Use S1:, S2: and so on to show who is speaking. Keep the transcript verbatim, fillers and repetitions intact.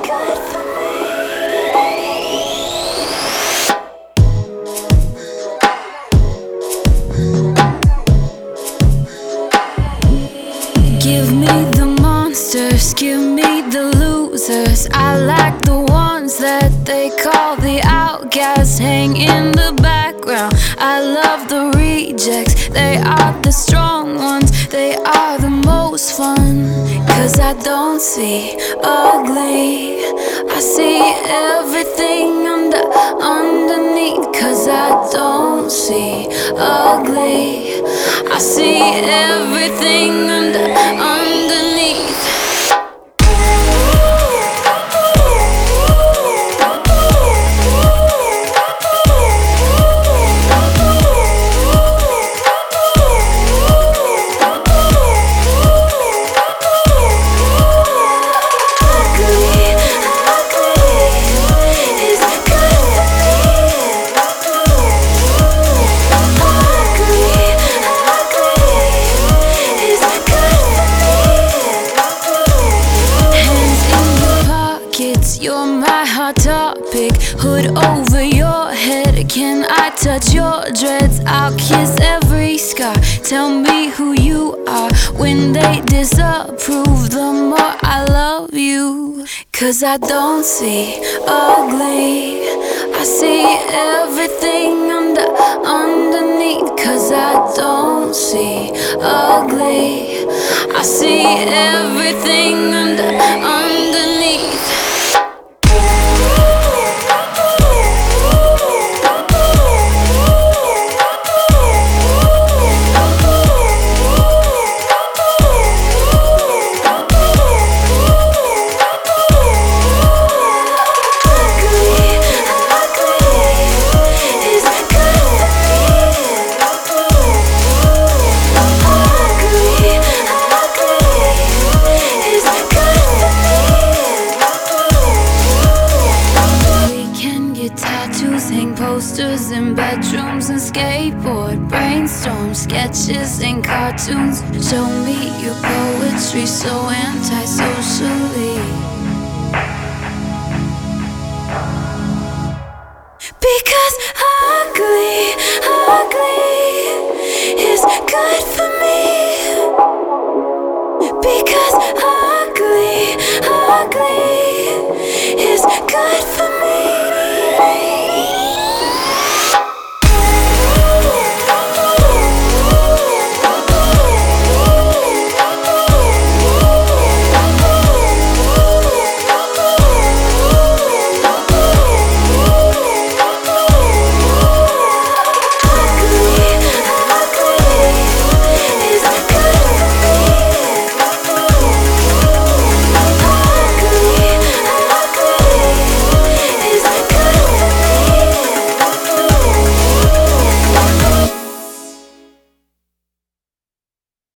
S1: good for me. Give me the monsters, give me the losers. I like the ones that they call the outcasts, hang in the background. I love the rejects, they are the strong ones, they are the most fun. Cause I don't see ugly, I see everything under, underneath. Cause I don't see ugly, I see everything under, underneath. You're my hot topic, hood over your head. Can I touch your dreads? I'll kiss every scar. Tell me who you are when they disapprove. The more I love you, cause I don't see ugly, I see everything under, underneath. Cause I don't see ugly, I see everything under, underneath. Hang posters in bedrooms and skateboard, brainstorm sketches and cartoons. Show me your poetry so anti-socially. Because ugly, ugly is good for me.